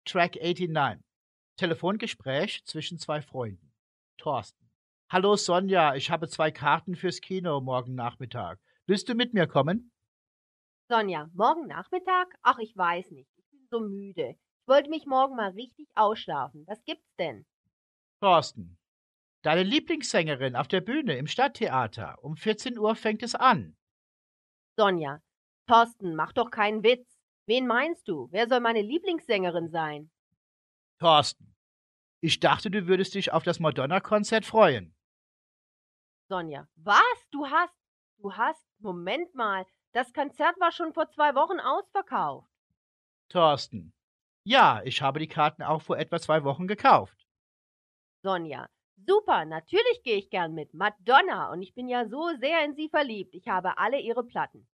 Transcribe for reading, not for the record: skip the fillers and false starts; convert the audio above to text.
Track 89. Telefongespräch zwischen zwei Freunden. Thorsten. Hallo Sonja, ich habe 2 Karten fürs Kino morgen Nachmittag. Willst du mit mir kommen? Sonja, morgen Nachmittag? Ach, ich weiß nicht. Ich bin so müde. Ich wollte mich morgen mal richtig ausschlafen. Was gibt's denn? Thorsten. Deine Lieblingssängerin auf der Bühne im Stadttheater. Um 14 Uhr fängt es an. Sonja, Thorsten, mach doch keinen Witz. Wen meinst du? Wer soll meine Lieblingssängerin sein? Thorsten. Ich dachte, du würdest dich auf das Madonna-Konzert freuen. Sonja, was? Moment mal. Das Konzert war schon vor 2 Wochen ausverkauft. Thorsten. Ja, ich habe die Karten auch vor etwa 2 Wochen gekauft. Sonja, super, natürlich gehe ich gern mit. Madonna. Und ich bin ja so sehr in sie verliebt. Ich habe alle ihre Platten.